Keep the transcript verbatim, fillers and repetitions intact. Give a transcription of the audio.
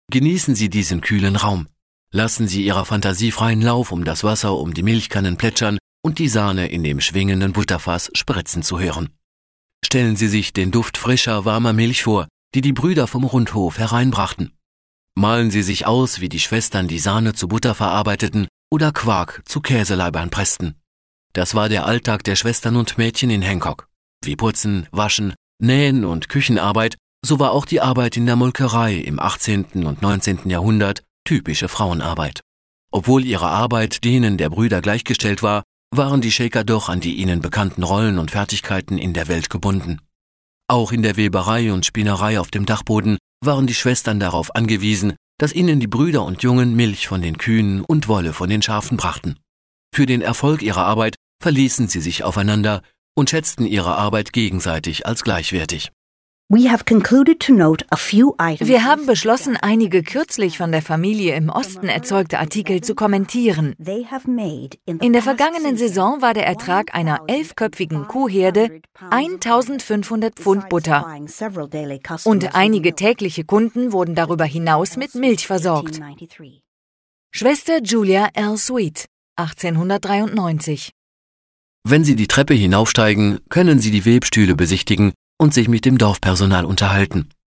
Genießen Sie diesen kühlen Raum. Lassen Sie Ihrer Fantasie freien Lauf, um das Wasser um die Milchkannen plätschern und die Sahne in dem schwingenden Butterfass spritzen zu hören. Stellen Sie sich den Duft frischer, warmer Milch vor, die die Brüder vom Rundhof hereinbrachten. Malen Sie sich aus, wie die Schwestern die Sahne zu Butter verarbeiteten oder Quark zu Käseleibern pressten. Das war der Alltag der Schwestern und Mädchen in Hancock. Wie Putzen, Waschen, Nähen und Küchenarbeit, so war auch die Arbeit in der Molkerei im achtzehnten und neunzehnten Jahrhundert typische Frauenarbeit. Obwohl ihre Arbeit denen der Brüder gleichgestellt war, waren die Shaker doch an die ihnen bekannten Rollen und Fertigkeiten in der Welt gebunden. Auch in der Weberei und Spinnerei auf dem Dachboden waren die Schwestern darauf angewiesen, dass ihnen die Brüder und Jungen Milch von den Kühen und Wolle von den Schafen brachten. Für den Erfolg ihrer Arbeit verließen sie sich aufeinander und schätzten ihre Arbeit gegenseitig als gleichwertig. Wir haben beschlossen, einige kürzlich von der Familie im Osten erzeugte Artikel zu kommentieren. In der vergangenen Saison war der Ertrag einer elfköpfigen Kuhherde eintausendfünfhundert Pfund Butter und einige tägliche Kunden wurden darüber hinaus mit Milch versorgt. Schwester Julia L. Sweet, achtzehnhundertdreiundneunzig. Wenn Sie die Treppe hinaufsteigen, können Sie die Webstühle besichtigen und sich mit dem Dorfpersonal unterhalten.